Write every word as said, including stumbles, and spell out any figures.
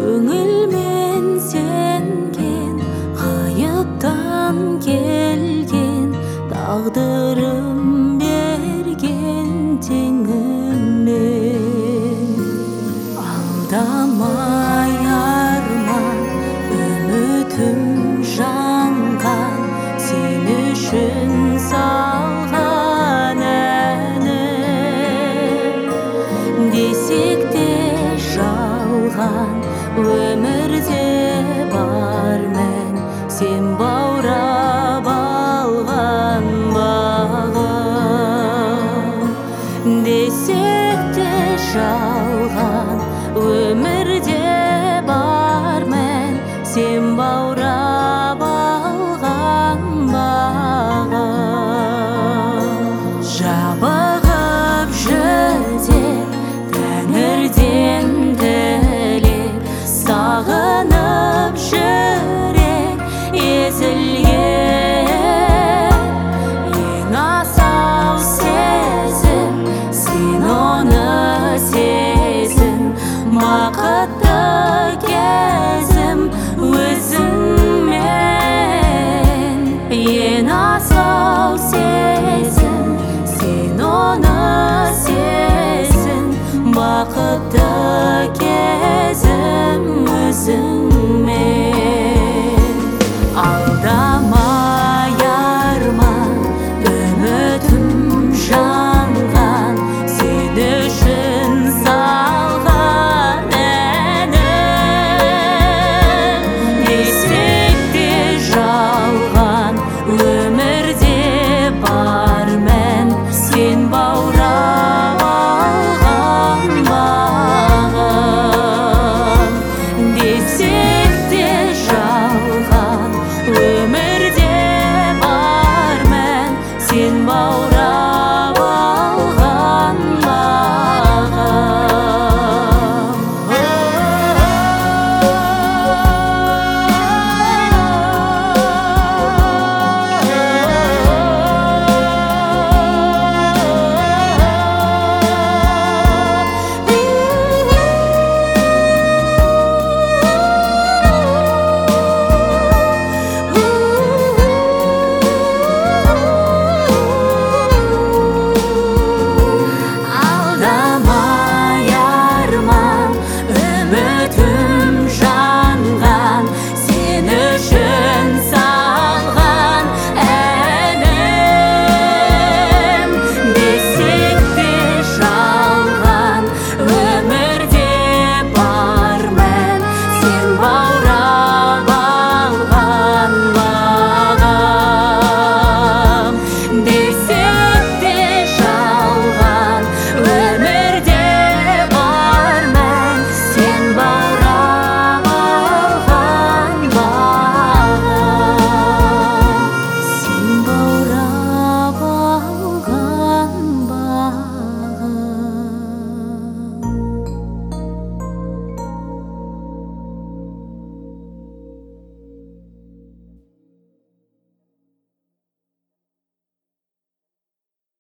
көңілмен сенген, қайыптан келген, тағдырым берген теңімнен. Алдамай арман, үмітім жанған, сен үшін салған әнім. Десек те жалған, өмірде бар мән, сен баурап алған бағым. Десек те жалған, өмірде бар мән, сен баурап алған бағым. Жабығып жүдеп, тәңірден тілеп, сағынып жүрек езілген. Ең асау сезім, сен оны сезін, бақытты кезім өзіңмен. Ең асау сезім, сен оны сезін, бақытты кезім өзіңмен. Алдамай арман, үмітім жанған, сен үшін салған әнім. Десек те жалған, өмірде бар мән, сен баурап алған бағым. Десек